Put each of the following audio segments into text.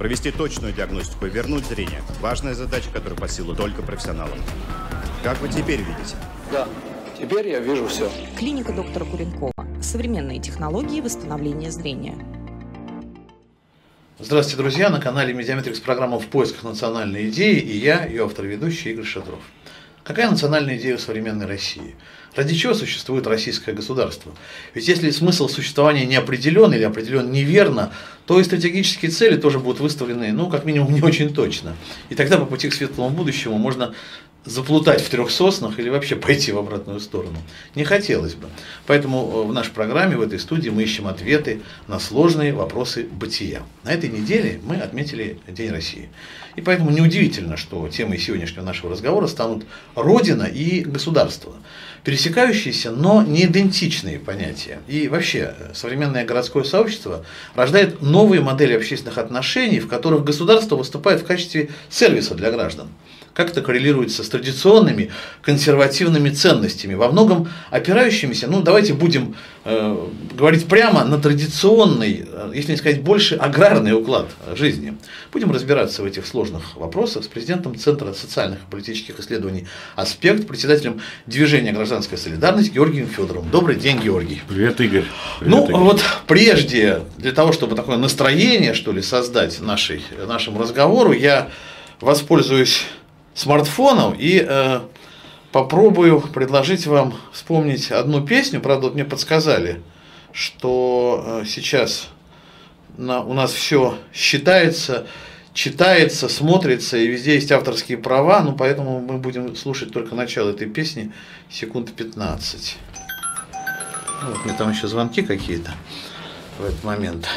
Провести точную диагностику и вернуть зрение. Важная задача, которая по силу только профессионалам. Как вы теперь видите? Да, теперь я вижу все. Клиника доктора Куренкова. Современные технологии восстановления зрения. Здравствуйте, друзья! На канале Медиаметрикс программа «В поисках национальной идеи» и я, ее автор-ведущий Игорь Шатров. Какая национальная идея в современной России? Ради чего существует российское государство? Ведь если смысл существования не определен или определен неверно, то и стратегические цели тоже будут выставлены, как минимум, не очень точно. И тогда по пути к светлому будущему можно заплутать в трех соснах или вообще пойти в обратную сторону. Не хотелось бы. Поэтому в нашей программе, в этой студии мы ищем ответы на сложные вопросы бытия. На этой неделе мы отметили День России. И поэтому неудивительно, что темой сегодняшнего нашего разговора станут Родина и государство. Пересекающиеся, но не идентичные понятия. И вообще, современное городское сообщество рождает новые модели общественных отношений, в которых государство выступает в качестве сервиса для граждан. Как это коррелируется с традиционными консервативными ценностями, во многом опирающимися, давайте будем говорить прямо, на традиционный, если не сказать больше, аграрный уклад жизни. Будем разбираться в этих сложных вопросах с президентом Центра социальных и политических исследований «Аспект», председателем движения «Гражданская солидарность» Георгием Федоровым. Добрый день, Георгий. Привет, Игорь. Привет, Игорь. Вот прежде, для того, чтобы такое настроение, создать нашему разговору, я воспользуюсь смартфоном и попробую предложить вам вспомнить одну песню. Правда, мне подсказали, что сейчас у нас все считается, читается, смотрится, и везде есть авторские права, поэтому мы будем слушать только начало этой песни, секунд 15. Мне там еще звонки какие-то в этот момент.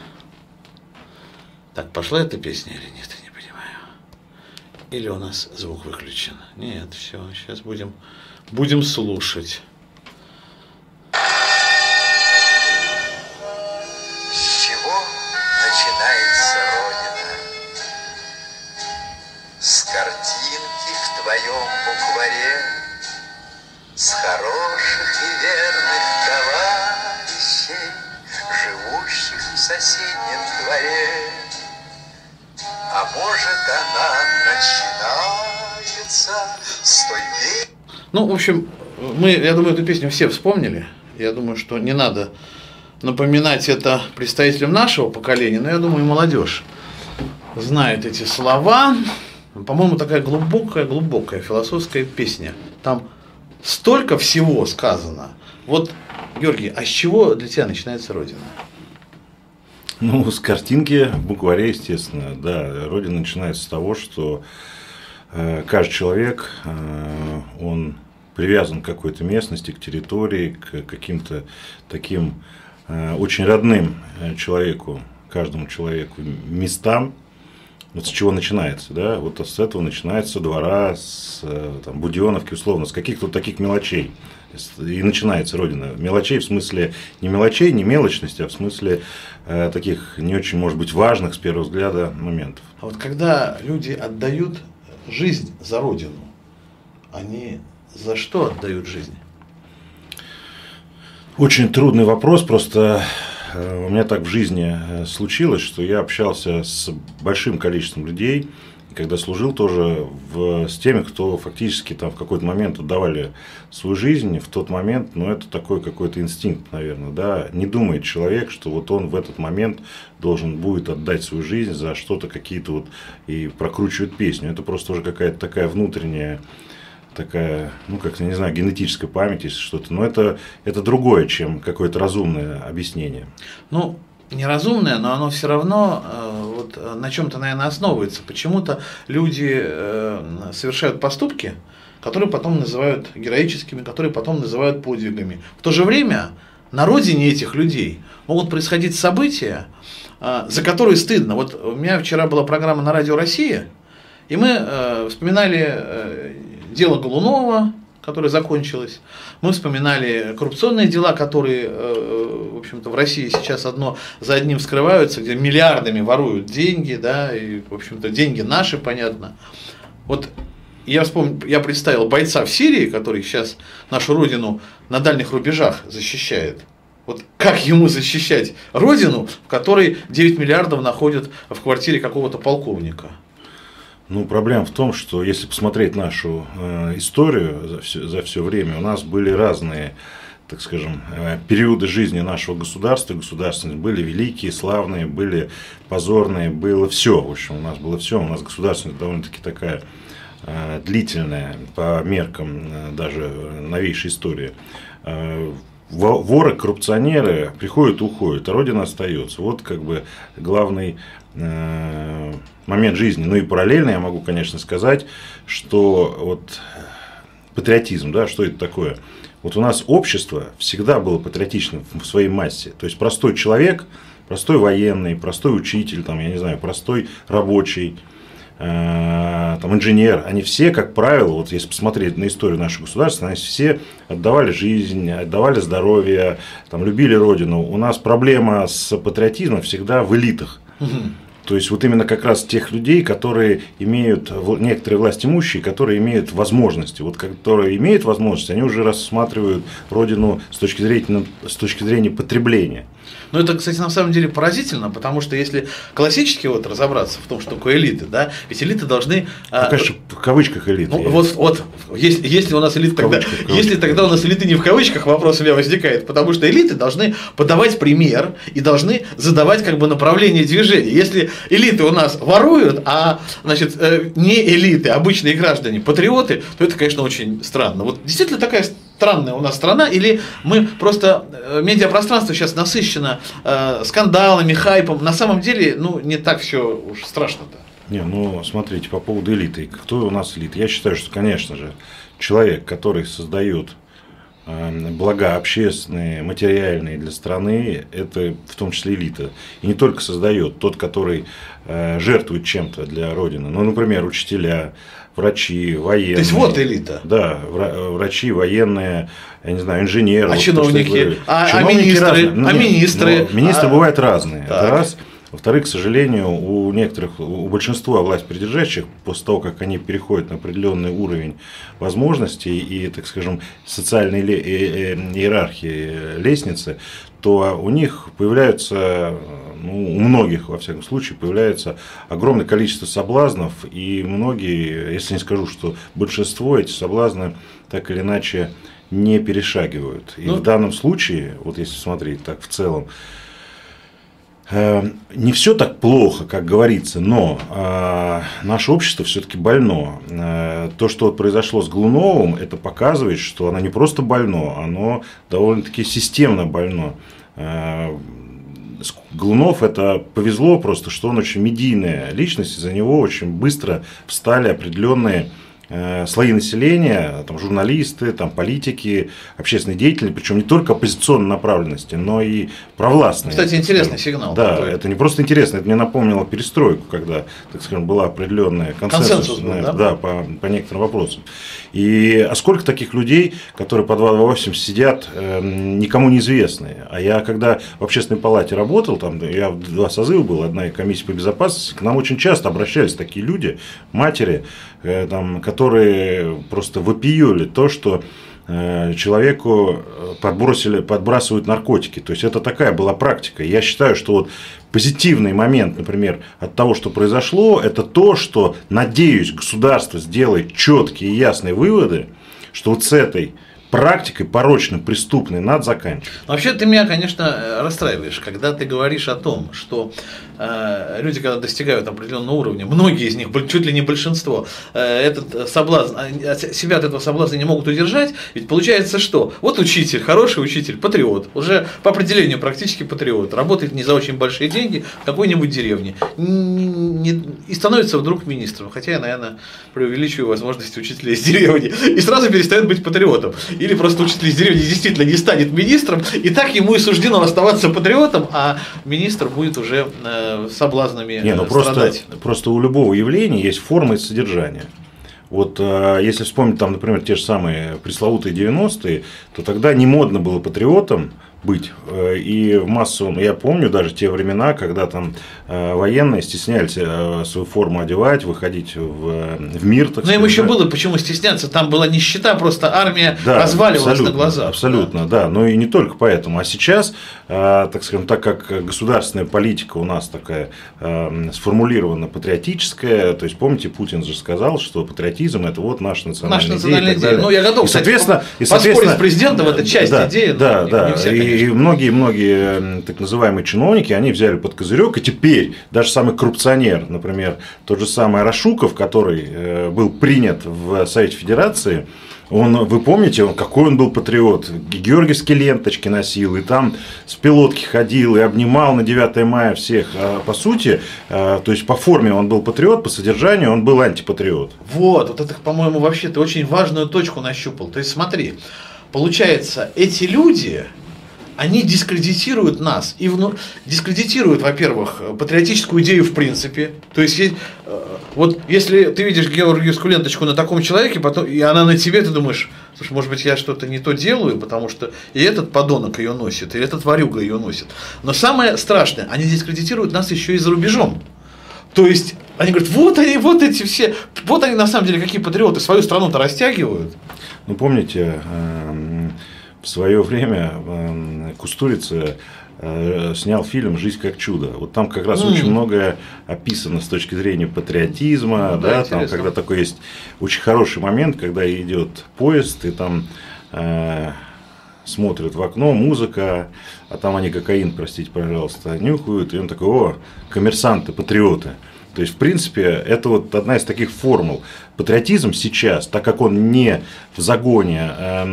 Так, пошла эта песня или нет? Или у нас звук выключен? Нет, все, сейчас будем слушать. С чего начинается Родина? С картинки в твоем букваре, с хороших и верных товарищей, живущих в соседнем дворе. А может, она начинается с той В общем, я думаю, эту песню все вспомнили. Я думаю, что не надо напоминать это представителям нашего поколения, но я думаю, и молодежь знает эти слова. По-моему, такая глубокая философская песня. Там столько всего сказано. Вот, Георгий, а с чего для тебя начинается Родина? С картинки в букваре, естественно. Да, Родина начинается с того, что каждый человек, он привязан к какой-то местности, к территории, к каким-то таким очень родным человеку, каждому человеку местам. С чего начинается, да? Вот с этого начинается двора, с Буденовки, условно, с каких-то таких мелочей. И начинается Родина. Мелочей в смысле не мелочей, не мелочности, а в смысле таких не очень, может быть, важных с первого взгляда моментов. А вот когда люди отдают жизнь за Родину, они за что отдают жизнь? Очень трудный вопрос, просто у меня так в жизни случилось, что я общался с большим количеством людей, когда служил тоже с теми, кто фактически в какой-то момент отдавали свою жизнь, в тот момент, это такой какой-то инстинкт, наверное, да, не думает человек, что вот он в этот момент должен будет отдать свою жизнь за что-то, какие-то и прокручивает песню, это просто уже какая-то такая внутренняя, такая, не знаю, генетическая память, если что-то, но это другое, чем какое-то разумное объяснение. Неразумное, но оно все равно на чем-то, наверное, основывается. Почему-то люди совершают поступки, которые потом называют героическими, которые потом называют подвигами. В то же время на родине этих людей могут происходить события, за которые стыдно. Вот у меня вчера была программа на Радио Россия, и мы вспоминали дело Голунова, которое закончилось. Мы вспоминали коррупционные дела, которые, в общем-то, в России сейчас одно за одним вскрываются, где миллиардами воруют деньги, да, и, в общем-то, деньги наши, понятно. Вот я представил бойца в Сирии, который сейчас нашу родину на дальних рубежах защищает. Вот как ему защищать родину, в которой 9 миллиардов находят в квартире какого-то полковника? Ну, проблема в том, что если посмотреть нашу историю за все время, у нас были разные, так скажем, периоды жизни нашего государства, государственности. Были великие, славные, были позорные, было все. В общем, у нас было все. У нас государственность довольно-таки такая длительная по меркам даже новейшей истории. Воры, коррупционеры приходят и уходят, а Родина остается. Вот как бы главный момент жизни. Ну и параллельно я могу, конечно, сказать, что вот патриотизм, да, что это такое? Вот у нас общество всегда было патриотичным в своей массе. То есть простой человек, простой военный, простой учитель, там, я не знаю, простой рабочий, там, инженер, они все, как правило, вот если посмотреть на историю нашего государства, они все отдавали жизнь, отдавали здоровье, там, любили родину. У нас проблема с патриотизмом всегда в элитах. То есть вот именно как раз тех людей, которые имеют, некоторые властимущие, которые имеют возможности. Вот которые имеют возможности, они уже рассматривают родину с точки зрения потребления. Ну, это, кстати, на самом деле поразительно, потому что если классически вот разобраться в том, что такое элиты, да, ведь элиты должны… Ну, конечно, в кавычках элиты. Ну, вот если у нас элиты тогда, если тогда у нас элиты не в кавычках, вопрос у меня возникает, потому что элиты должны подавать пример и должны задавать как бы направление движения. Если элиты у нас воруют, а значит, не элиты, обычные граждане, патриоты, то это, конечно, очень странно. Вот действительно такая странная у нас страна, или мы просто, медиапространство сейчас насыщено скандалами, хайпом, на самом деле, ну, не так все уж страшно-то. Не, ну, смотрите, по поводу элиты, кто у нас элита? Я считаю, что, конечно же, человек, который создает блага общественные, материальные для страны, это в том числе элита. И не только создает, тот, который жертвует чем-то для Родины. Ну, например, учителя, врачи, военные. То есть вот элита. Да, врачи, военные, я не знаю, инженеры. А вот чиновники, чиновники министры. Министры бывают разные. Так. Это раз. Во-вторых, к сожалению, у большинства власть придержащих, после того, как они переходят на определенный уровень возможностей и, так скажем, социальной иерархии лестницы, то у них появляются, ну, у многих, во всяком случае, появляется огромное количество соблазнов, и многие, если не скажу, что большинство, эти соблазны так или иначе не перешагивают. И в данном случае, вот если смотреть так в целом, не все так плохо, как говорится, но наше общество все-таки больно. То, что вот произошло с Глуновым, это показывает, что оно не просто больно, оно довольно-таки системно больно. Глунов это повезло просто, что он очень медийная личность, из-за него очень быстро встали определенные слои населения, там, журналисты, там, политики, общественные деятели, причем не только оппозиционной направленности, но и провластные. Кстати, интересный сигнал. Да, такой. это не просто интересно, это мне напомнило перестройку, когда, так скажем, была определенная консенсус был, да, по некоторым вопросам. А сколько таких людей, которые по 2-8 сидят, никому неизвестные. А я когда в общественной палате работал, там, я в 2 созыва был, одна комиссия по безопасности, к нам очень часто обращались такие люди, матери, там, которые просто вопиюли то, что человеку подбрасывают наркотики. То есть это такая была практика. Я считаю, что вот позитивный момент, например, от того, что произошло, это то, что, надеюсь, государство сделает четкие и ясные выводы, что вот с этой практикой порочной, преступной надо заканчивать. Вообще ты меня, конечно, расстраиваешь, когда ты говоришь о том, что люди, когда достигают определенного уровня, многие из них, чуть ли не большинство, этот соблазн, себя от этого соблазна не могут удержать, ведь получается что? Вот учитель, хороший учитель, патриот, уже по определению практически патриот, работает не за очень большие деньги в какой-нибудь деревне и становится вдруг министром, хотя я, наверное, преувеличиваю возможности учителя из деревни, и сразу перестает быть патриотом. Или просто учитель из деревни действительно не станет министром, и так ему и суждено оставаться патриотом, а министр будет уже соблазнами страдать. Просто у любого явления есть форма и содержание. Вот если вспомнить, там, например, те же самые пресловутые 90-е, то тогда не модно было патриотом быть. И в массовом, я помню даже те времена, когда там военные стеснялись свою форму одевать, выходить в мир. Но им еще было почему стесняться, там была нищета, просто армия разваливалась на глазах. Абсолютно, да, но и не только поэтому. А сейчас, так скажем, так как государственная политика у нас такая сформулирована патриотическая, то есть, помните, Путин же сказал, что патриотизм – это вот наша национальная идея. Ну, я готов, соответственно, поспорить с президентом, это часть идеи. Да. И многие так называемые чиновники, они взяли под козырек, и теперь даже самый коррупционер, например, тот же самый Арашуков, который был принят в Совете Федерации, вы помните, какой он был патриот, георгиевские ленточки носил, и там с пилотки ходил, и обнимал на 9 мая всех. А по сути, то есть по форме он был патриот, по содержанию он был антипатриот. Вот это, по-моему, вообще ты очень важную точку нащупал. То есть смотри, получается, эти люди, они дискредитируют нас. И дискредитируют, во-первых, патриотическую идею в принципе. То есть, вот если ты видишь георгиевскую ленточку на таком человеке, и она на тебе, ты думаешь, слушай, может быть, я что-то не то делаю, потому что и этот подонок ее носит, и этот ворюга ее носит. Но самое страшное, они дискредитируют нас еще и за рубежом. То есть, они говорят, вот эти все, вот они на самом деле какие патриоты, свою страну-то растягивают. Ну, помните, в свое время Кустурица снял фильм «Жизнь как чудо». Вот там как раз очень многое описано с точки зрения патриотизма. Да, там, когда такой есть очень хороший момент, когда идет поезд, и там смотрят в окно, музыка, а там они кокаин, простите, пожалуйста, нюхают, и он такой: о, коммерсанты, патриоты. То есть, в принципе, это вот одна из таких формул. Патриотизм сейчас, так как он не в загоне,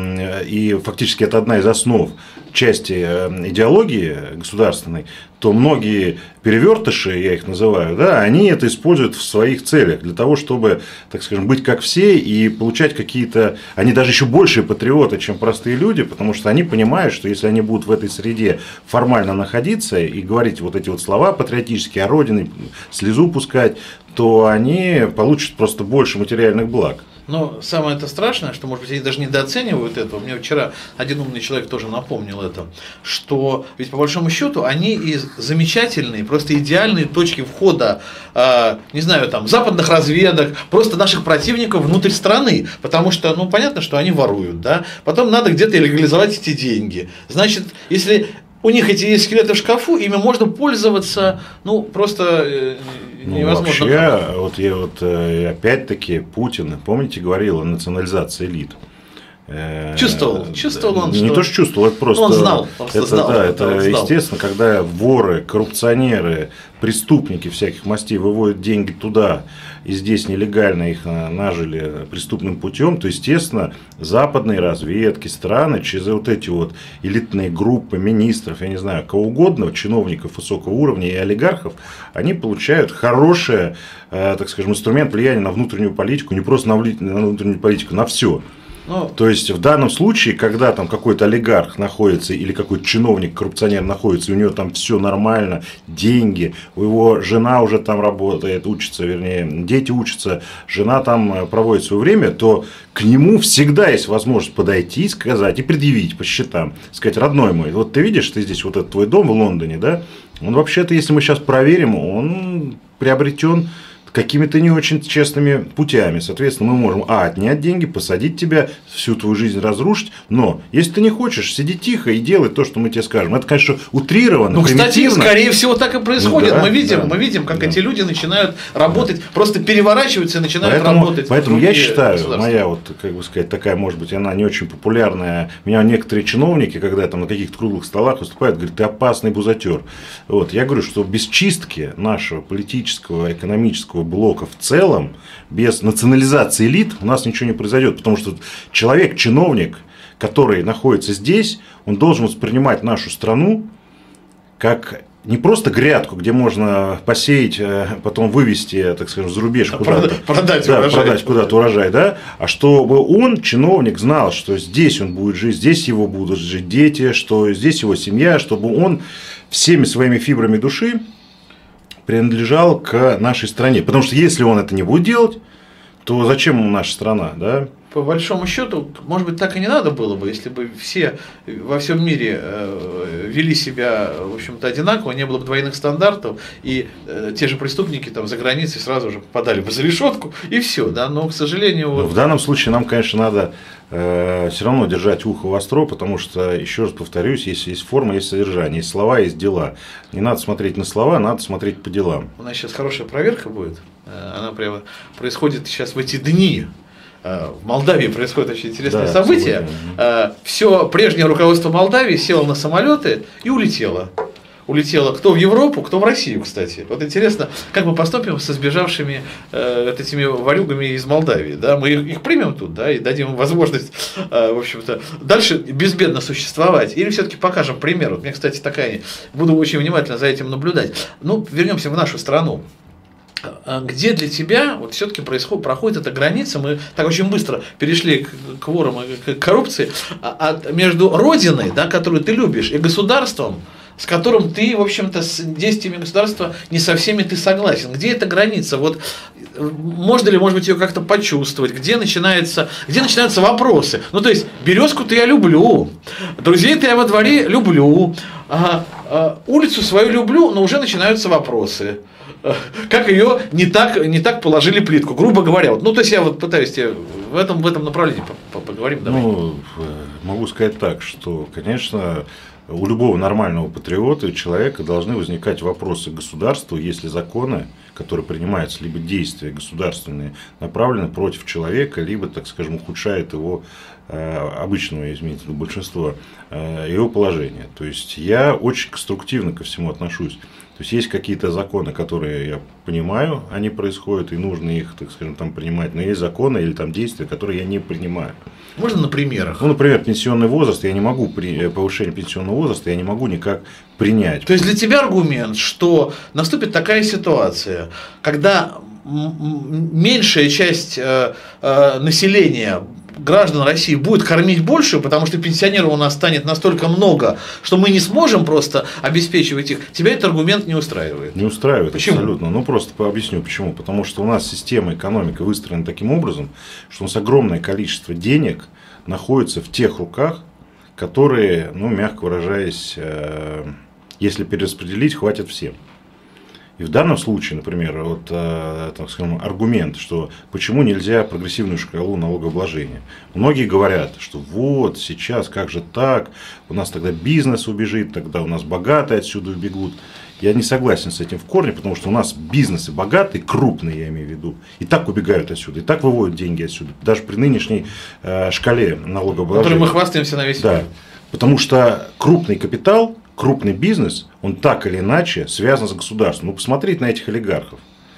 и фактически это одна из основ части идеологии государственной, то многие перевертыши, я их называю, да, они это используют в своих целях для того, чтобы, так скажем, быть как все и получать какие-то... Они даже еще большие патриоты, чем простые люди, потому что они понимают, что если они будут в этой среде формально находиться и говорить вот эти вот слова патриотические о родине, слезу пускать, то они получат просто больше материальных благ. Но самое это страшное, что, может быть, они даже недооценивают этого. Мне вчера один умный человек тоже напомнил это, что ведь по большому счету они из замечательные, просто идеальные точки входа, не знаю, там, западных разведок, просто наших противников внутрь страны. Потому что, ну, понятно, что они воруют, да. Потом надо где-то легализовать эти деньги. Значит, если у них эти есть скелеты в шкафу, ими можно пользоваться, ну, просто невозможно. Вообще, опять-таки, Путин, помните, говорил о национализации элит. Чувствовал он, не что... то, что чувствовал, это просто... Он знал. Это естественно, когда воры, коррупционеры, преступники всяких мастей выводят деньги туда, и здесь нелегально их нажили преступным путем, то, естественно, западные разведки, страны через вот эти вот элитные группы министров, я не знаю, кого угодно, чиновников высокого уровня и олигархов, они получают хороший, так скажем, инструмент влияния на внутреннюю политику, не просто на внутреннюю политику, на все. То есть, в данном случае, когда там какой-то олигарх находится или какой-то чиновник, коррупционер находится, и у него там все нормально, деньги, у его жена уже там работает, учится, вернее, дети учатся, жена там проводит свое время, то к нему всегда есть возможность подойти, сказать и предъявить по счетам. Сказать: родной мой, вот ты видишь, ты здесь вот этот твой дом в Лондоне, да? Он вообще-то, если мы сейчас проверим, он приобретен какими-то не очень честными путями. Соответственно, мы можем отнять деньги, посадить тебя, всю твою жизнь разрушить. Но если ты не хочешь, сиди тихо и делай то, что мы тебе скажем. Это, конечно, утрировано, кстати, скорее всего, так и происходит. Мы видим, как эти люди начинают работать, просто переворачиваются и начинают работать. Поэтому я считаю, моя вот, как бы сказать, такая, может быть, она не очень популярная. Меня некоторые чиновники, когда там на каких-то круглых столах выступают, говорят: ты опасный бузатер. Вот. Я говорю, что без чистки нашего политического, экономического блока в целом, без национализации элит у нас ничего не произойдет. Потому что человек, чиновник, который находится здесь, он должен воспринимать нашу страну как не просто грядку, где можно посеять, потом вывести, так скажем, за рубеж куда-то. Продать куда-то урожай, да? А чтобы он, чиновник, знал, что здесь он будет жить, здесь его будут жить дети, что здесь его семья, чтобы он всеми своими фибрами души принадлежал к нашей стране. Потому что если он это не будет делать, то зачем ему наша страна, да? по большому счету, может быть, так и не надо было бы, если бы все во всем мире вели себя, в общем-то, одинаково, не было бы двойных стандартов, и те же преступники там за границей сразу же попадали бы за решетку, и все, да, но, к сожалению... Вот... В данном случае нам, конечно, надо все равно держать ухо востро, потому что, еще раз повторюсь, есть форма, есть содержание, есть слова, есть дела. Не надо смотреть на слова, надо смотреть по делам. У нас сейчас хорошая проверка будет, она прямо происходит сейчас в эти дни. В Молдавии происходит очень интересное событие. Все прежнее руководство Молдавии село на самолеты и улетело. Улетело кто в Европу, кто в Россию, кстати. Вот интересно, как мы поступим со сбежавшими этими ворюгами из Молдавии. Да? Мы их примем тут, да, и дадим им возможность, в общем-то, дальше безбедно существовать. Или все-таки покажем пример. Вот мне, кстати, буду очень внимательно за этим наблюдать. Ну, вернемся в нашу страну. Где для тебя вот все-таки проходит эта граница, мы так очень быстро перешли к ворам и к коррупции, между родиной, да, которую ты любишь, и государством, с которым ты, в общем-то, с действиями государства не со всеми ты согласен. Где эта граница? Вот, можно ли, может быть, ее как-то почувствовать? Где начинаются вопросы? Ну, то есть, Березку-то я люблю, друзей-то я во дворе люблю, улицу свою люблю, но уже начинаются вопросы. Как ее не так положили плитку, грубо говоря. Вот, ну, то есть, я вот пытаюсь тебе в этом направлении поговорим. Давай. Ну, могу сказать так, что, конечно, у любого нормального патриота и человека должны возникать вопросы к государству, если законы, которые принимаются, либо действия государственные, направлены против человека, либо, так скажем, ухудшают его обычного, изменить большинство, его положение. То есть, я очень конструктивно ко всему отношусь. То есть, есть какие-то законы, которые я понимаю, они происходят, и нужно их, так скажем, там принимать, но есть законы или там действия, которые я не принимаю. Можно на примерах? Ну, например, пенсионный возраст, я не могу, повышение пенсионного возраста я не могу никак принять. То есть, для тебя аргумент, что наступит такая ситуация, когда меньшая часть населения, граждан России, будет кормить больше, потому что пенсионеров у нас станет настолько много, что мы не сможем просто обеспечивать их, тебя этот аргумент не устраивает? Не устраивает. Почему? Абсолютно. Ну, просто объясню почему. Потому что у нас система экономики выстроена таким образом, что у нас огромное количество денег находится в тех руках, которые, ну, мягко выражаясь, если перераспределить, хватит всем. И в данном случае, например, вот, так скажем, аргумент, что почему нельзя прогрессивную шкалу налогообложения. Многие говорят, что вот сейчас, как же так, у нас тогда бизнес убежит, тогда у нас богатые отсюда убегут. Я не согласен с этим в корне, потому что у нас бизнесы богатые, крупные, я имею в виду, и так убегают отсюда, и так выводят деньги отсюда, даже при нынешней шкале налогообложения. Которой мы хвастаемся на весь мир. Да, потому что крупный капитал, крупный бизнес, он так или иначе связан с государством. Ну, посмотреть на этих олигархов.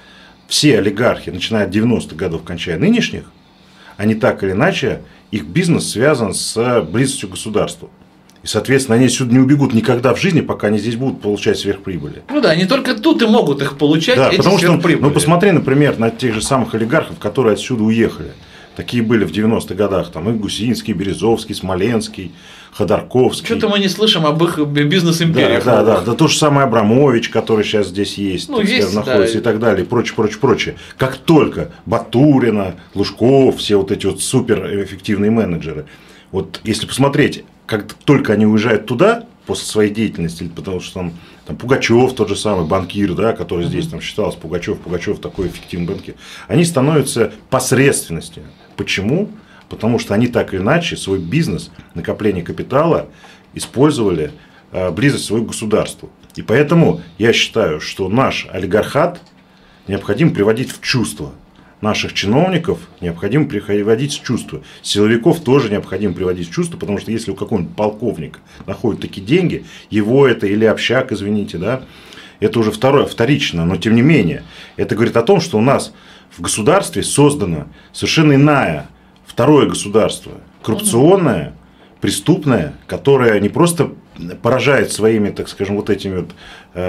Все олигархи, начиная от 90-х годов, кончая нынешних, они так или иначе, их бизнес связан с близостью к государству. И, соответственно, они отсюда не убегут никогда в жизни, пока они здесь будут получать сверхприбыли. Ну да, не только тут и могут их получать, да, эти потому что, сверхприбыли. ну, посмотри, например, на тех же самых олигархов, которые отсюда уехали. Такие были в 90-х годах, там и Гусинский, Березовский, Смоленский, Ходорковский. Что-то мы не слышим об их бизнес-империях. Да, то же самое Абрамович, который сейчас здесь есть, ну, есть, находится, да, и так далее, и прочее. Как только Батурина, Лужков, все вот эти вот суперэффективные менеджеры, вот если посмотреть, как только они уезжают туда, после своей деятельности, потому что там Пугачев, тот же самый банкир, да, который здесь там считался, Пугачев такой эффективный банкир, они становятся посредственностью. Почему? Потому что они так или иначе свой бизнес, накопление капитала использовали близость своего государства. И поэтому я считаю, что наш олигархат необходимо приводить в чувство. Наших чиновников необходимо приводить в чувство. Силовиков тоже необходимо приводить в чувство, потому что если у какого-нибудь полковника находят такие деньги, его это или общак, извините, да, это уже вторично, но тем не менее, это говорит о том, что у нас в государстве создано совершенно иное второе государство, коррупционное, преступное, которое не просто поражает своими, так скажем, вот этими вот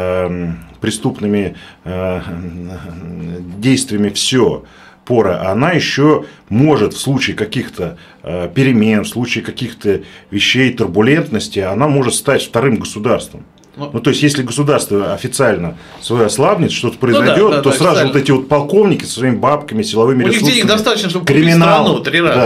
преступными действиями все пора, а она еще может в случае каких-то перемен, в случае каких-то вещей, турбулентности, она может стать вторым государством. Ну, то есть, если государство официально свое ослабнет, что-то произойдет, то сразу вот эти вот полковники со своими бабками, силовыми ресурсами, у них денег достаточно, чтобы криминал, купить страну 3 раза. Да.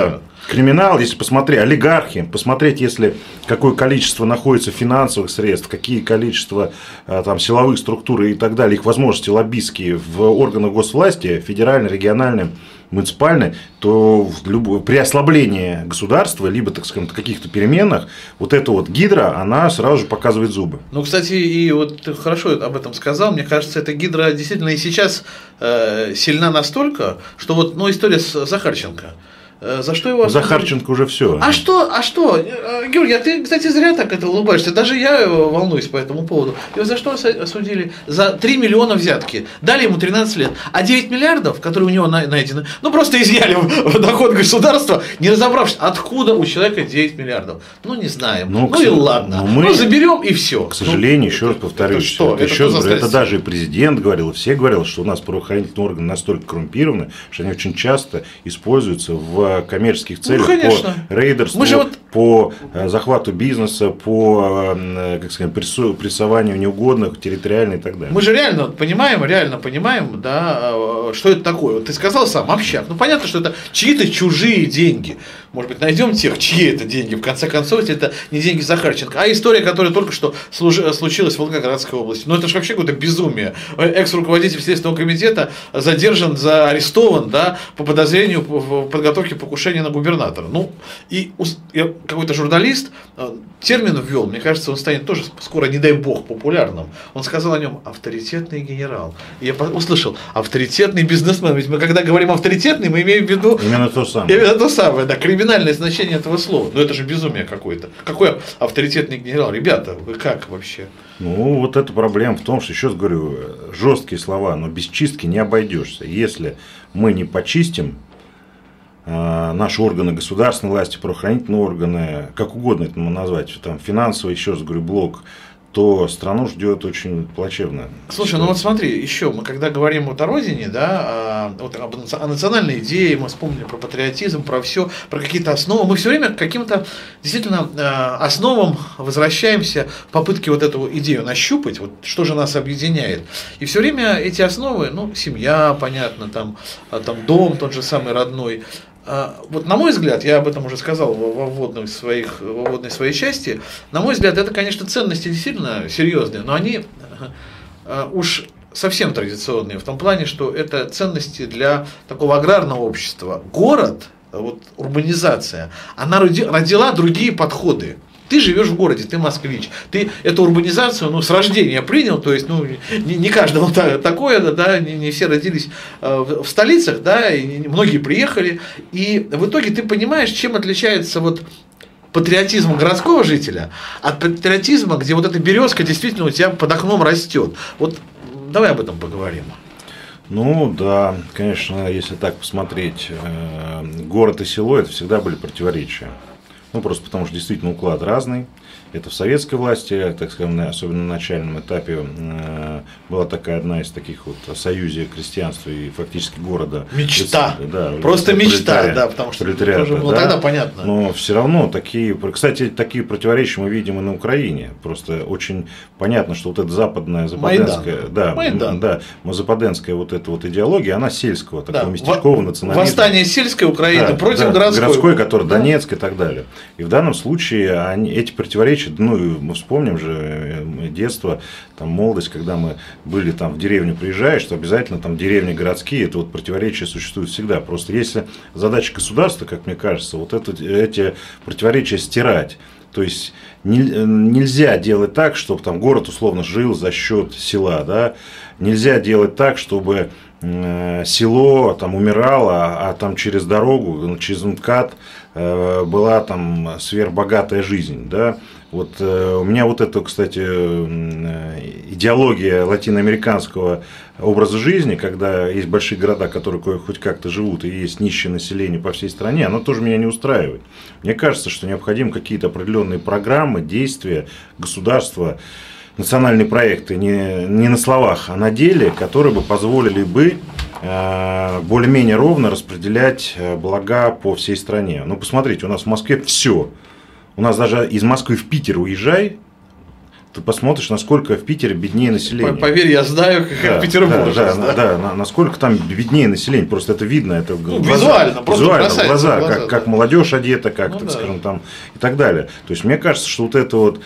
криминал, если посмотреть, олигархи, посмотреть, если какое количество находится финансовых средств, какие количество там, силовых структур и так далее, их возможности лоббистские в органах госвласти, федеральной, региональной, муниципальной, то при ослаблении государства, либо, так скажем, каких-то переменах, вот эта вот гидра, она сразу же показывает зубы. Ну, кстати, и вот ты хорошо об этом сказал, мне кажется, эта гидра действительно и сейчас сильна настолько, что вот, ну, история с Захарченко. За что его осудили? Захарченко уже все. А что? Георгий, а ты, кстати, зря так это улыбаешься. Даже я волнуюсь по этому поводу. Его за что осудили? За 3 миллиона взятки. Дали ему 13 лет. А 9 миллиардов, которые у него найдены, ну просто изъяли в доход государства, не разобравшись, откуда у человека 9 миллиардов. Ну, не знаем. Ну и ладно. Мы заберем и все. К сожалению, еще раз повторюсь, это даже и президент говорил, и все говорили, что у нас правоохранительные органы настолько коррумпированы, что они очень часто используются в коммерческих целях, по рейдерству, по захвату бизнеса, по, как сказать, прессованию неугодных, территориально и так далее. Мы же реально понимаем, да, что это такое. Вот ты сказал сам, общак. Ну, понятно, что это чьи-то чужие деньги. Может быть, найдем тех, чьи это деньги. В конце концов, это не деньги Захарченко, а история, которая только что случилась в Волгоградской области. Ну, это же вообще какое-то безумие. Экс-руководитель Следственного комитета задержан, арестован, да, по подозрению в подготовке покушения на губернатора. Ну, и какой-то журналист термин ввел, мне кажется, он станет тоже скоро, не дай бог, популярным. Он сказал о нем авторитетный генерал. И я услышал авторитетный бизнесмен. Ведь мы, когда говорим авторитетный, мы имеем в виду именно то самое, да, криминальное значение этого слова. Но это же безумие какое-то. Какой авторитетный генерал? Ребята, вы как вообще? Ну, вот эта проблема в том, что, еще раз говорю, жесткие слова, но без чистки не обойдешься. Если мы не почистим наши органы государственной власти, правоохранительные органы, как угодно это назвать, там, финансовый, еще раз говорю, блок, то страну ждет очень плачевно. Слушай, ну вот смотри, еще мы когда говорим вот о родине, да, о национальной идее, мы вспомнили про патриотизм, про все, про какие-то основы, мы все время к каким-то действительно основам возвращаемся в попытке вот эту идею нащупать, вот что же нас объединяет. И все время эти основы, ну, семья, понятно, там дом тот же самый родной. Вот на мой взгляд, я об этом уже сказал во вводной своей части, на мой взгляд, это, конечно, ценности действительно серьезные, но они уж совсем традиционные, в том плане, что это ценности для такого аграрного общества. Город, вот урбанизация, она родила другие подходы. Ты живешь в городе, ты москвич, ты эту урбанизацию с рождения принял, то есть не каждому такое, да, не все родились в столицах, да, и многие приехали, и в итоге ты понимаешь, чем отличается вот патриотизм городского жителя от патриотизма, где вот эта березка действительно у тебя под окном растет. Вот давай об этом поговорим. Ну да, конечно, если так посмотреть, город и село это всегда были противоречия. Ну, просто потому что действительно уклад разный. Это в советской власти, так скажем, особенно на начальном этапе, была такая одна из таких вот о союзе крестьянства и фактически города. Мечта. Да, просто мечта, да, потому что это тоже было тогда понятно. Но все равно кстати, такие противоречия мы видим и на Украине. Просто очень понятно, что вот эта западенская вот эта вот идеология, она сельского, такого местечкового национализма. Восстание сельской Украины против городской. Городской, который Донецк и так далее. И в данном случае эти противоречия, ну, мы вспомним же детство, там, молодость, когда мы были там в деревню, приезжаешь, что обязательно там деревни городские, это вот противоречия существуют всегда. Просто если задача государства, как мне кажется, вот эти противоречия стирать. То есть нельзя делать так, чтобы там город условно жил за счет села, да? Нельзя делать так, чтобы село там умирало, а там через дорогу, через МКАД была там сверхбогатая жизнь, да. Вот у меня вот это, кстати, идеология латиноамериканского образа жизни, когда есть большие города, которые хоть как-то живут, и есть нищее население по всей стране, оно тоже меня не устраивает. Мне кажется, что необходимы какие-то определенные программы, действия государства, национальные проекты не на словах, а на деле, которые бы позволили бы более-менее ровно распределять блага по всей стране. Ну, посмотрите, у нас в Москве все. У нас даже из Москвы в Питер уезжай, ты посмотришь, насколько в Питере беднее население. Поверь, я знаю, как Петербург. Да, насколько там беднее население, просто это видно, это визуально, в глаза, как молодежь одета, как, так скажем, там и так далее. То есть мне кажется, что вот это вот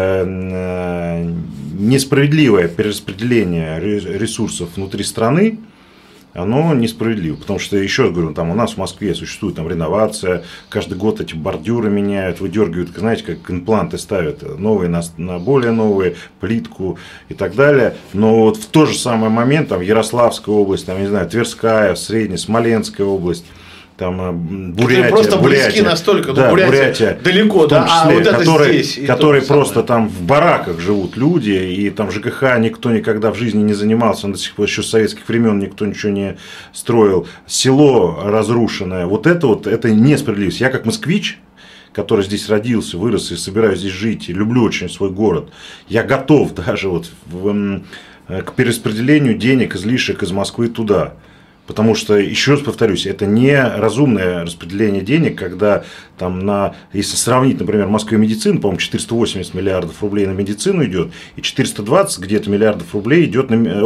несправедливое перераспределение ресурсов внутри страны, оно несправедливо, потому что, еще раз говорю, там у нас в Москве существует там реновация, каждый год эти бордюры меняют, выдергивают, знаете, как импланты ставят, новые на более новые, плитку и так далее, но вот в тот же самый момент там Ярославская область, там, не знаю, Тверская, Средняя, Смоленская область, там Бурятия, просто близки настолько, да, Бурятия далеко, да, а вот это здесь, которые просто там в бараках живут люди, и там ЖКХ никто никогда в жизни не занимался, до сих пор еще с советских времен никто ничего не строил, село разрушенное, вот это несправедливость. Я как москвич, который здесь родился, вырос и собираюсь здесь жить, и люблю очень свой город, я готов даже вот к перераспределению денег, излишек из Москвы туда. Потому что, еще раз повторюсь, это не разумное распределение денег, когда там если сравнить, например, в Москве медицину, по-моему, 480 миллиардов рублей на медицину идет, и 420 где-то миллиардов рублей идет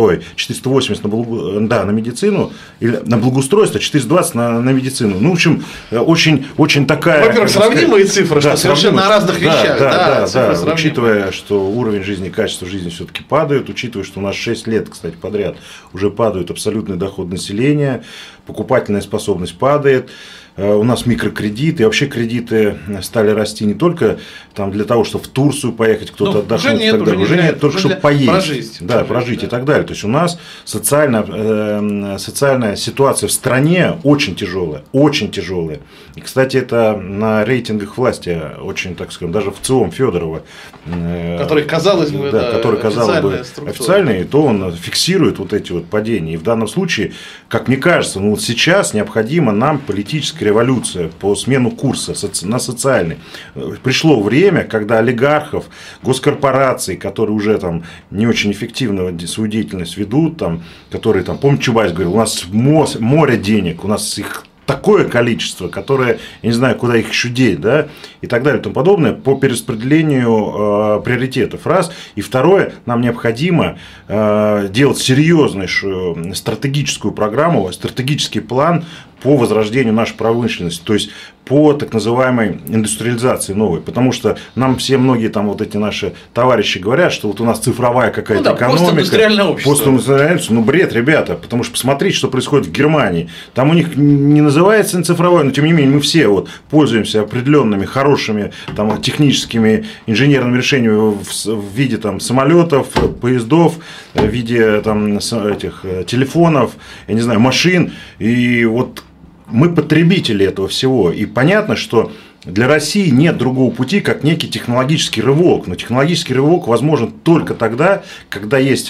480 на медицину, или на благоустройство, 420 на медицину. Ну, в общем, очень такая... Во-первых, сравнимые цифры, что совершенно на разных вещах. Да, учитывая, что уровень жизни, качество жизни все-таки падает, учитывая, что у нас 6 лет, кстати, подряд уже падают абсолютный доход населения, покупательная способность падает, у нас микрокредиты, и вообще кредиты стали расти не только там, для того, чтобы в Турцию поехать, кто-то отдохнуть, уже нет, только чтобы поесть, прожить и так далее. То есть у нас социальная ситуация в стране очень тяжелая. И, кстати, это на рейтингах власти очень, так скажем, даже в ЦИОМ Федорова, который, казалось бы, официальный, то он фиксирует вот эти вот падения. И в данном случае, как мне кажется, вот сейчас необходима нам политическая революция по смену курса на социальный. Пришло время, когда олигархов, госкорпораций, которые уже там не очень эффективно свою деятельность ведут, там, которые там, помните, Чубайс говорил, у нас море денег, у нас их такое количество, которое, я не знаю, куда их еще деть, да, и так далее и тому подобное, по перераспределению приоритетов, раз. И второе, нам необходимо делать серьезнейшую стратегическую программу, стратегический план по возрождению нашей промышленности, то есть по так называемой индустриализации новой, потому что нам все многие там вот эти наши товарищи говорят, что вот у нас цифровая какая-то экономика, постиндустриальное общество. Бред, ребята, потому что посмотрите, что происходит в Германии, там у них не называется цифровое, но тем не менее мы все вот пользуемся определенными хорошими там техническими инженерными решениями в виде там самолетов, поездов, в виде там этих телефонов, я не знаю, машин, и вот мы потребители этого всего. И понятно, что для России нет другого пути, как некий технологический рывок. Но технологический рывок возможен только тогда, когда есть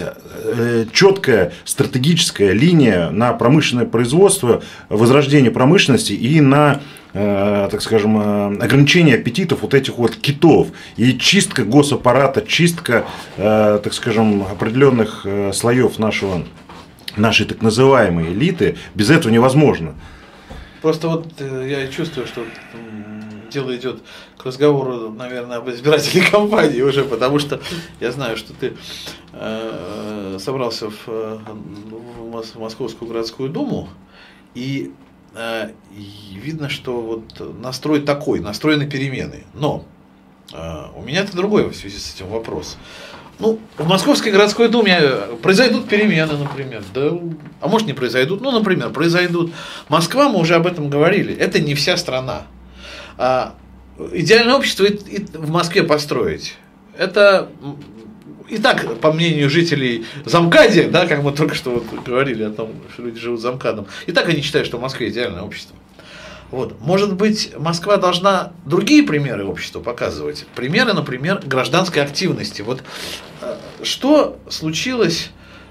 четкая стратегическая линия на промышленное производство, возрождение промышленности и на, так скажем, ограничение аппетитов вот этих вот китов. И чистка госаппарата, чистка, так скажем, определенных слоев нашей так называемой элиты. Без этого невозможно. Просто вот я чувствую, что дело идет к разговору, наверное, об избирательной кампании уже, потому что я знаю, что ты собрался в Московскую городскую думу, и видно, что вот настрой такой, настрой на перемены. Но у меня-то другой в связи с этим вопрос. Ну, в Московской городской думе произойдут перемены, например, да, а может не произойдут, ну, например, произойдут. Москва, мы уже об этом говорили, это не вся страна. Идеальное общество в Москве построить, это и так, по мнению жителей Замкади, да, как мы только что вот говорили о том, что люди живут за МКАДом, и так они считают, что в Москве идеальное общество. Вот. Может быть, Москва должна другие примеры общества показывать. Примеры, например, гражданской активности. Вот что случилось,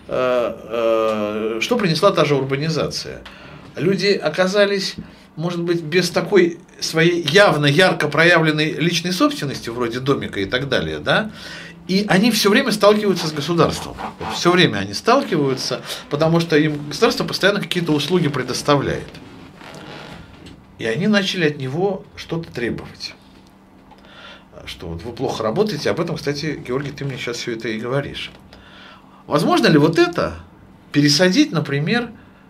что принесла та же урбанизация? Люди оказались, может быть, без такой своей явно ярко проявленной личной собственности, вроде домика и так далее, да? И они все время сталкиваются с государством. Все время они сталкиваются, потому что им государство постоянно какие-то услуги предоставляет. И они начали от него что-то требовать. что вот вы плохо работаете. Об этом, кстати, Георгий, ты мне сейчас все это и говоришь. Возможно ли вот это пересадить, например,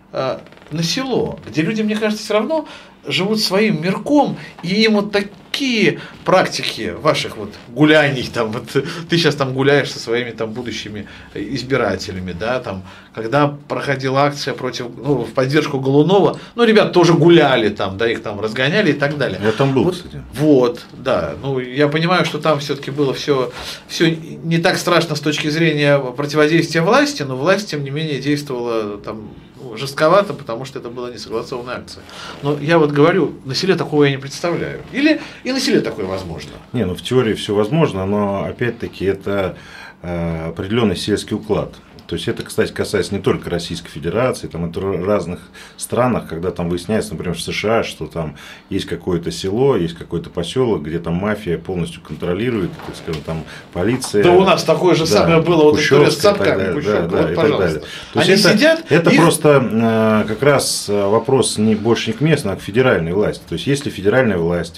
на село, где люди, мне кажется, все равно живут своим мирком, и им вот такие практики ваших вот гуляний, там, вот ты сейчас там гуляешь со своими там будущими избирателями, да, там, когда проходила акция против, в поддержку Голунова, ребят тоже гуляли там, да, их там разгоняли и так далее. Я там был, вот, кстати. Вот, да, я понимаю, что там все-таки было все не так страшно с точки зрения противодействия власти, но власть, тем не менее, действовала там жестковато, потому что это была несогласованная акция. Но я вот говорю, на селе такого я не представляю. Или и на селе такое возможно? Не, в теории все возможно, но опять-таки это определенный сельский уклад. То есть это, кстати, касается не только Российской Федерации, там это в разных странах, когда там выясняется, например, в США, что там есть какое-то село, есть какой-то поселок, где там мафия полностью контролирует, так скажем, там полиция. Да, у нас такое же самое было, вот история с цапками, вот, пожалуйста. То есть они сидят, это просто как раз вопрос больше не к местной, а к федеральной власти. То есть если федеральная власть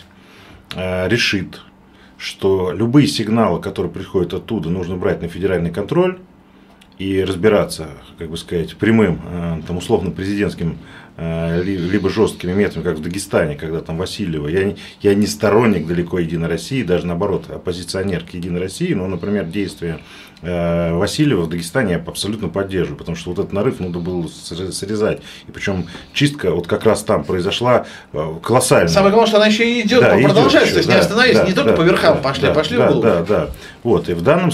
решит, что любые сигналы, которые приходят оттуда, нужно брать на федеральный контроль, и разбираться, как бы сказать, прямым, там, условно-президентским, либо жесткими методами, как в Дагестане, когда там Васильева. Я не сторонник далеко Единой России, даже наоборот, оппозиционер к Единой России, но, например, действия Васильева в Дагестане я абсолютно поддерживаю, потому что вот этот нарыв надо было срезать. И причем чистка вот как раз там произошла колоссальная. Самое главное, что она еще и идет, продолжается, то есть не остановились, не только по верхам пошли в голову. Да. Вот, и в данном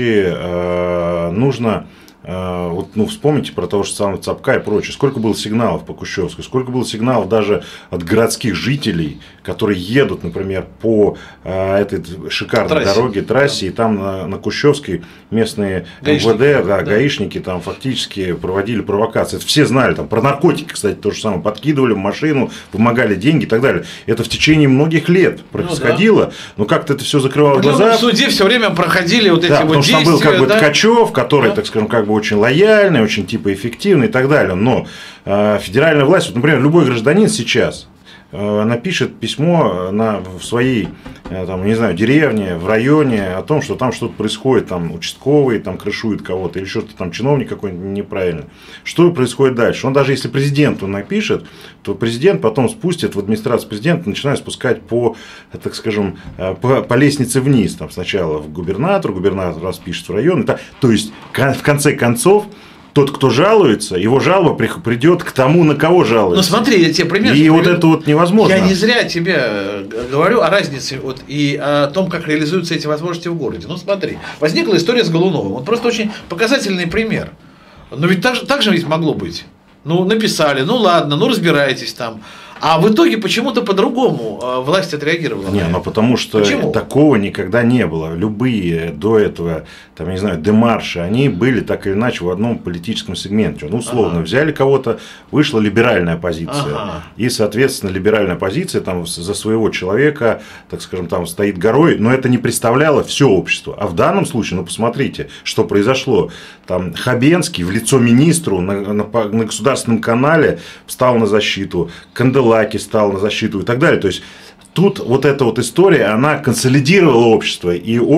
случае нужно. Вот, вспомните про того же самого Цапка и прочее. Сколько было сигналов по Кущевской, сколько было сигналов даже от городских жителей, которые едут, например, по этой шикарной трассе, и там на Кущевской местные МВД, гаишники там фактически проводили провокации. Это все знали, там про наркотики, кстати, то же самое, подкидывали в машину, вымогали деньги и так далее. Это в течение многих лет происходило, но как-то это все закрывало глаза. В суде все время проходили вот эти вот потому действия. Потому что там был как бы Ткачев, который, так скажем, как бы очень лояльный, очень типа эффективный и так далее. Но федеральная власть, вот, например, любой гражданин сейчас напишет письмо в своей, там, не знаю, деревне, в районе о том, что там что-то происходит, там участковый там крышует кого-то или что-то там чиновник какой-нибудь неправильно. Что происходит дальше? Он даже если президенту напишет, то президент потом спустит в администрацию президента, начинает спускать так скажем, по лестнице вниз. Там сначала в губернатор распишет в район. То есть, в конце концов, тот, кто жалуется, его жалоба придет к тому, на кого жалуется. Ну смотри, я тебе пример. И вот это вот невозможно. Я не зря тебе говорю о разнице и о том, как реализуются эти возможности в городе. Ну смотри, возникла история с Голуновым. Вот просто очень показательный пример. Но ведь так же ведь могло быть. Написали, ладно, разбирайтесь там. А в итоге почему-то по-другому власть отреагировала. Потому что такого никогда не было. Любые до этого, там, не знаю, демарши, они были так или иначе в одном политическом сегменте. Условно, взяли кого-то, вышла либеральная позиция. И, соответственно, либеральная позиция там за своего человека, так скажем, там стоит горой, но это не представляло все общество. А в данном случае, посмотрите, что произошло. Там Хабенский в лицо министру на государственном канале встал на защиту, Канделаки стал на защиту и так далее. То есть тут вот эта вот история, она консолидировала общество,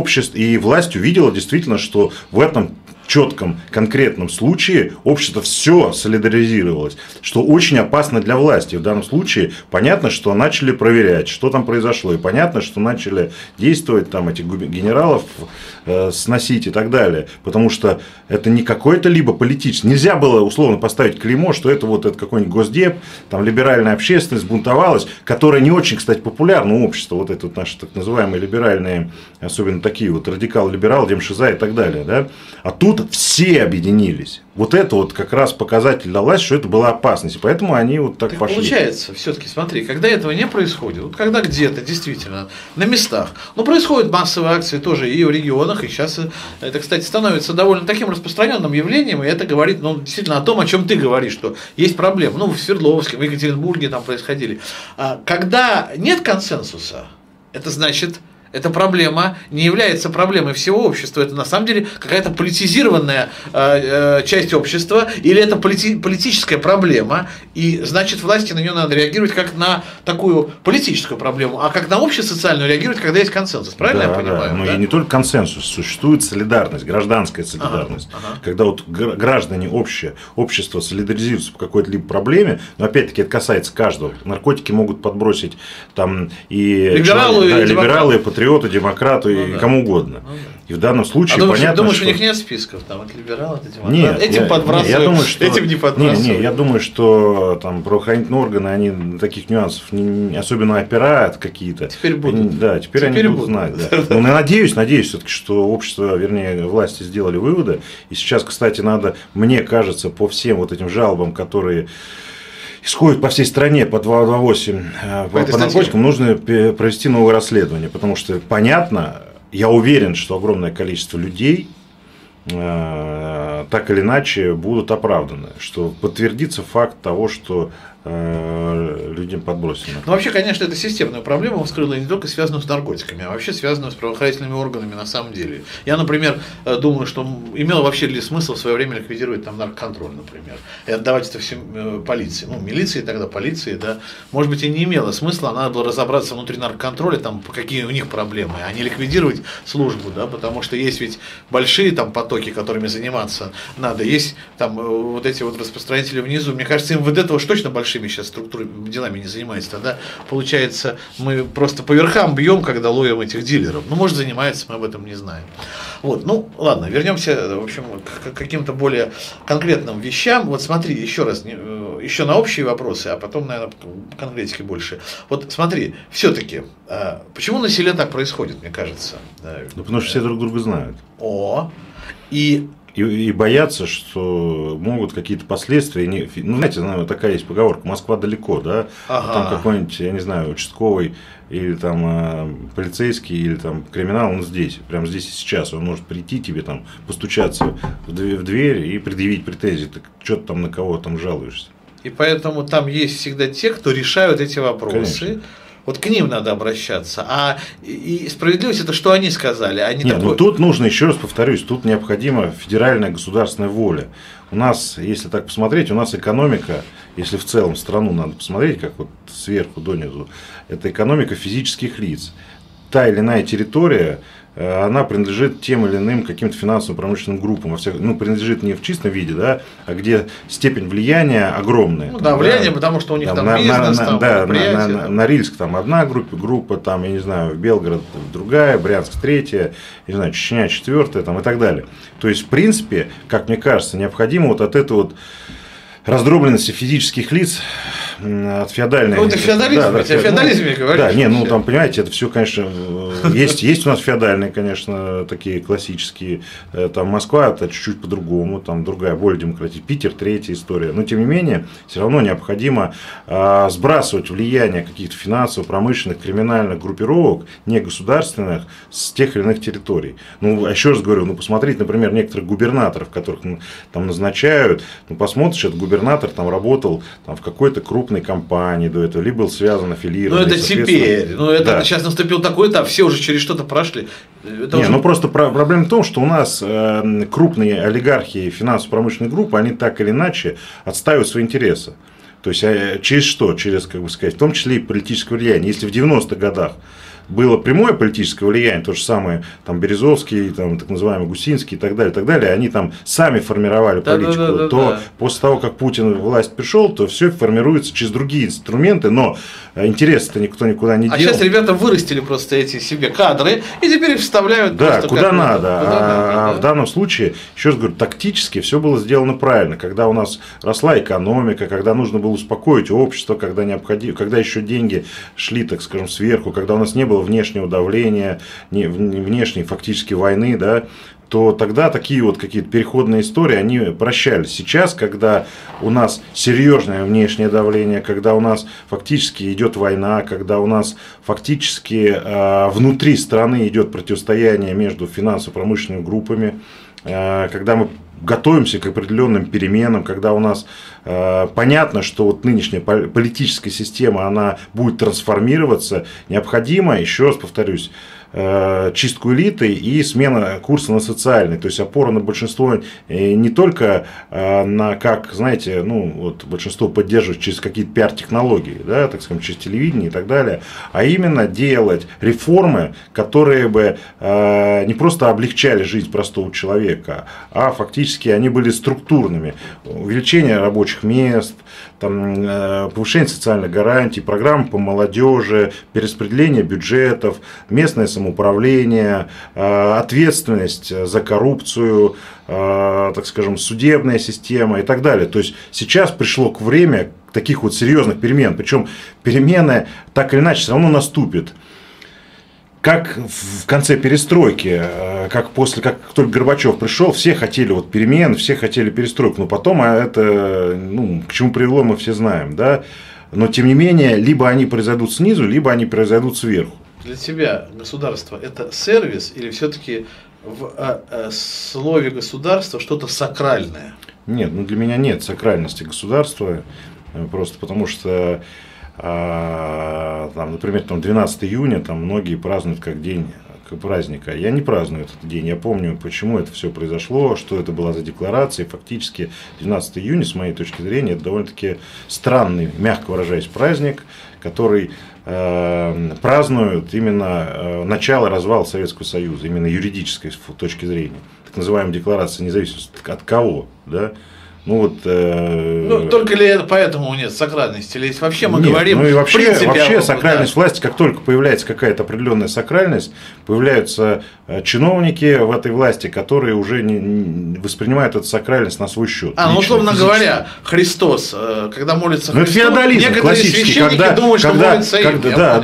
и власть увидела действительно, что в этом четком, конкретном случае общество все солидаризировалось, что очень опасно для власти. В данном случае понятно, что начали проверять, что там произошло, и понятно, что начали действовать там этих генералов сносить и так далее, потому что это не какой-то либо политический. Нельзя было условно поставить клеймо, что это какой-нибудь госдеп, там либеральная общественность бунтовалась, которая не очень, кстати, популярна у общества, вот это вот наши так называемые либеральные, особенно такие вот радикал-либерал, демшиза и так далее, да? А тут все объединились. Вот это вот как раз показатель для власти, что это была опасность. И поэтому они вот так пошли. Получается, все-таки, смотри, когда этого не происходит, вот когда где-то действительно на местах, происходят массовые акции тоже и в регионах, и сейчас это, кстати, становится довольно таким распространенным явлением, и это говорит, действительно о том, о чем ты говоришь, что есть проблемы. В Свердловске, в Екатеринбурге там происходили. Когда нет консенсуса, это значит, эта проблема не является проблемой всего общества. Это на самом деле какая-то политизированная часть общества, или это политическая проблема, и значит власти на нее надо реагировать как на такую политическую проблему, а как на общесоциальную реагировать, когда есть консенсус. Правильно я понимаю? Но да? и не только консенсус, существует солидарность, гражданская солидарность. Когда вот граждане, общество солидаризируются по какой-то либо проблеме, но опять-таки это касается каждого. Наркотики могут подбросить там и либералы, и патриоты, демократы, и кому угодно. И в данном случае понятно, думаешь, что... у них нет списков, там, это либералы, это демократы? Нет, этим подбрасывают, этим не подбрасывают. Я думаю, что там правоохранительные органы, они таких нюансов, особенно опера какие-то. Теперь будут. Теперь они будут знать. Да. Но надеюсь все-таки, что общество, вернее, власти сделали выводы. И сейчас, кстати, надо, мне кажется, по всем вот этим жалобам, которые исходят по всей стране по 228 по наркотикам, нужно провести новое расследование. Потому что понятно, я уверен, что огромное количество людей так или иначе будут оправданы, что подтвердится факт того, что людям подбросено. Ну, вообще, конечно, это системная проблема, вскрыла не только связанную с наркотиками, а вообще связанную с правоохранительными органами на самом деле. Я, например, думаю, что имело вообще ли смысл в свое время ликвидировать там наркоконтроль, например, и отдавать это все полиции, милиции тогда, полиции, да, может быть, и не имело смысла, надо было разобраться внутри наркоконтроля, там, какие у них проблемы, а не ликвидировать службу, да, потому что есть ведь большие там потоки, которыми заниматься надо, есть там вот эти вот распространители внизу, мне кажется, МВД-то уж точно большими сейчас структурами, делами не занимается, тогда получается мы просто по верхам бьем, когда ловим этих дилеров. Ну, может, занимается, мы об этом не знаем. Вот, ну, ладно, вернемся, в общем, к каким-то более конкретным вещам. Вот смотри, еще раз, еще на общие вопросы, а потом, наверное, конкретики больше. Вот смотри, все-таки, почему на селе так происходит, мне кажется? Ну, потому что все друг друга знают. И боятся, что могут какие-то последствия. Ну, знаете, такая есть поговорка: Москва далеко, да? Там какой-нибудь, я не знаю, участковый или там полицейский, или там криминал, он здесь, прямо здесь и сейчас. Он может прийти тебе там, постучаться в дверь и предъявить претензии. Ты что-то там на кого там жалуешься. И поэтому там есть всегда те, кто решают эти вопросы. Конечно. Вот к ним надо обращаться. И справедливость — это что они сказали. Ну тут нужно, еще раз повторюсь, тут необходима федеральная государственная воля. У нас, если так посмотреть, у нас экономика, если в целом страну надо посмотреть, как вот сверху донизу, это экономика физических лиц. Та или иная территория, она принадлежит тем или иным каким-то финансово-промышленным группам, принадлежит не в чистом виде, да, а где степень влияния огромная. Ну да, влияние, потому что у них там бизнес, на Норильск там одна группа, там, я не знаю, Белгород другая, Брянск третья, не знаю, Чечня четвертая, там, и так далее. То есть, в принципе, как мне кажется, необходимо вот от этой вот раздробленности физических лиц от феодальной... Ну, это феодализм, о феодализме говоришь. Да, там, понимаете, это все, конечно, есть у нас феодальные, конечно, такие классические, там Москва, это чуть-чуть по-другому, там другая, более демократичная, Питер, третья история, но, тем не менее, все равно необходимо сбрасывать влияние каких-то финансово-промышленных, криминальных группировок, негосударственных, с тех или иных территорий. Ну, еще раз говорю, посмотреть, например, некоторых губернаторов, которых там назначают, посмотришь, этот губернатор там работал там, в какой-то крупной компании до этого, либо был связан, аффилирован. Ну, это теперь. Сейчас наступил такой этап, все уже через что-то прошли. Просто проблема в том, что у нас крупные олигархи, финансово-промышленные группы, они так или иначе отстаивают свои интересы. То есть, через что? Через, как бы сказать, в том числе и политическое влияние. Если в 90-х годах было прямое политическое влияние, то же самое там Березовский, там, так называемый Гусинский и так далее, они там сами формировали политику, то после того, как Путин в власть пришел, то все формируется через другие инструменты, но интересы-то никто никуда не делал. Сейчас ребята вырастили просто эти себе кадры и теперь их вставляют. Да, куда надо. В данном случае, еще раз говорю, тактически все было сделано правильно, когда у нас росла экономика, когда нужно было успокоить общество, когда еще деньги шли, так скажем, сверху, когда у нас не было внешнего давления, внешней фактически войны, да, то тогда такие вот какие-то переходные истории, они прощались. Сейчас, когда у нас серьезное внешнее давление, когда у нас фактически идет война, когда у нас фактически внутри страны идет противостояние между финансово-промышленными группами, когда мы готовимся к определенным переменам, когда у нас понятно, что вот нынешняя политическая система, она будет трансформироваться, необходимо, еще раз повторюсь, чистку элиты и смена курса на социальный. То есть опора на большинство не только на, как, знаете, ну, вот большинство поддерживает через какие-то пиар-технологии, да, так скажем, через телевидение и так далее, а именно делать реформы, которые бы не просто облегчали жизнь простого человека, а фактически они были структурными. Увеличение рабочих мест, там, повышение социальных гарантий, программы по молодежи, перераспределение бюджетов, местное самоуправление, ответственность за коррупцию, так скажем, судебная система и так далее. То есть сейчас пришло время таких вот серьезных перемен. Причем перемены так или иначе все равно наступят. Как в конце перестройки, как только Горбачев пришел, все хотели вот перемен, все хотели перестройку, но потом это, ну, к чему привело, мы все знаем, да. Но тем не менее, либо они произойдут снизу, либо они произойдут сверху. Для тебя государство это сервис или все-таки в слове государства что-то сакральное? Нет, ну для меня нет сакральности государства, просто потому что там, например, 12 июня там многие празднуют как день праздника. Я не праздную этот день. Я помню, почему это все произошло, что это была за декларация. Фактически 12 июня, с моей точки зрения, это довольно-таки странный, мягко выражаясь, праздник, который празднуют именно начало развала Советского Союза, именно юридической точки зрения. Так называемая декларация независимости. От кого? Да? Ну, вот, ну, только ли это поэтому нет сакральности? Или вообще мы нет, говорим, ну и вообще, в принципе, вообще сакральность власти, как только появляется какая-то определенная сакральность, появляются чиновники в этой власти, которые уже не воспринимают эту сакральность на свой счет. Ну, условно говоря, Христос, когда молится Христу, феодализм некоторые классический, священники думают, что молятся им.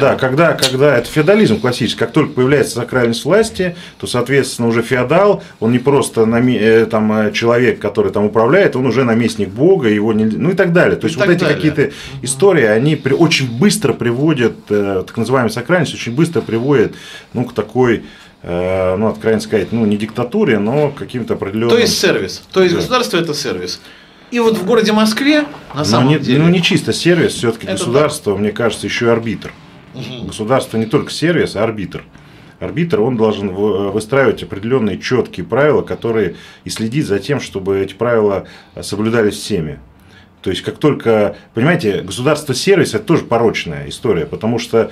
Когда это феодализм классический, как только появляется сакральность власти, то, соответственно, уже феодал, он не просто там, человек, который там управляет, он уже наместник Бога, его не... ну и так далее. То есть вот эти какие-то истории, они очень быстро приводят, так называемая сакральность, очень быстро приводит, ну, к такой, ну, откровенно сказать, ну, не диктатуре, но к каким-то определенным... То есть сервис. То есть государство это сервис. И вот в городе Москве, на самом деле... Ну, не чисто сервис, все-таки государство, мне кажется, еще и арбитр. Государство не только сервис, а арбитр. Арбитр, он должен выстраивать определенные четкие правила, которые и следить за тем, чтобы эти правила соблюдались всеми. То есть, как только, понимаете, государство-сервис – это тоже порочная история, потому что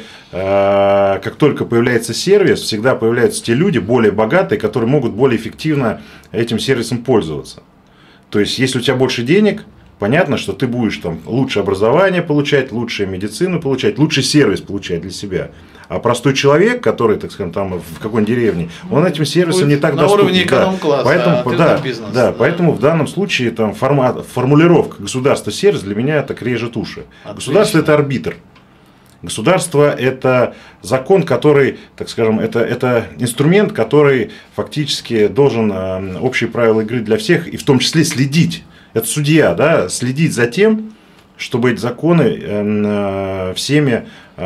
как только появляется сервис, всегда появляются те люди более богатые, которые могут более эффективно этим сервисом пользоваться. То есть, если у тебя больше денег, понятно, что ты будешь там лучше образование получать, лучшую медицину получать, лучший сервис получать для себя. А простой человек, который, так скажем, там в какой-нибудь деревне, он этим сервисом не так доступен. На уровне эконом-класса, поэтому, поэтому в данном случае там, формулировка государство-сервис для меня так режет уши. Отлично. Государство – это арбитр. Государство – это закон, который, так скажем, это инструмент, который фактически должен общие правила игры для всех, и в том числе следить. Это судья, да, следить за тем, чтобы эти законы всеми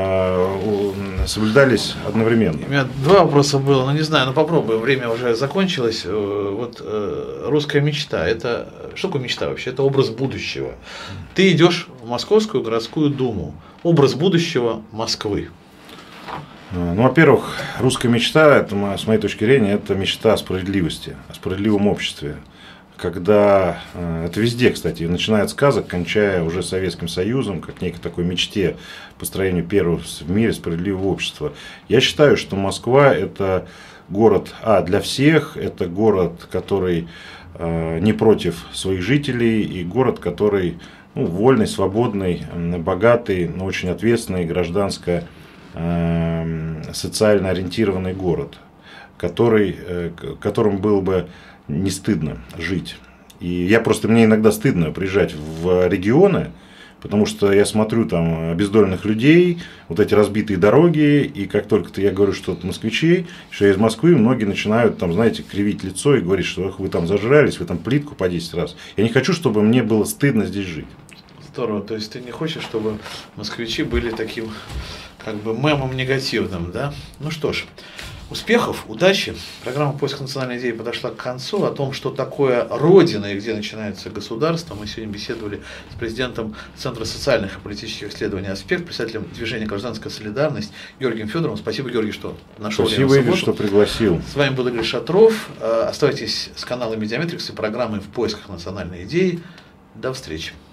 соблюдались одновременно. У меня два вопроса было, но не знаю, попробуем, время уже закончилось. Вот русская мечта, это что такое мечта вообще? Это образ будущего. Ты идешь в Московскую городскую думу, образ будущего Москвы. Ну, во-первых, русская мечта, это, с моей точки зрения, это мечта о справедливости, о справедливом обществе. Когда, это везде, кстати, начиная от сказок, кончая уже Советским Союзом, как некой такой мечте построения первого в мире справедливого общества. Я считаю, что Москва – это город для всех, это город, который не против своих жителей, и город, который вольный, свободный, богатый, но очень ответственный, гражданско, социально ориентированный город, которым было бы не стыдно жить. И мне иногда стыдно приезжать в регионы, потому что я смотрю там обездоленных людей, вот эти разбитые дороги, и как только я говорю, что это москвичи, что я из Москвы, многие начинают там, знаете, кривить лицо и говорить, что вы там зажрались, вы там плитку по 10 раз. Я не хочу, чтобы мне было стыдно здесь жить. Здорово, то есть ты не хочешь, чтобы москвичи были таким как бы мемом негативным, да? Ну что ж, Успехов, удачи. Программа «Поиск национальной идеи» подошла к концу. О том, что такое Родина и где начинается государство, мы сегодня беседовали с президентом Центра социальных и политических исследований «Аспект», председателем движения «Гражданская солидарность» Георгием Федоровым. Спасибо, Георгий, что нашел время. Спасибо, Игорь, что пригласил. С вами был Игорь Шатров. Оставайтесь с каналом Медиаметрикс и программой «В поисках национальной идеи». До встречи.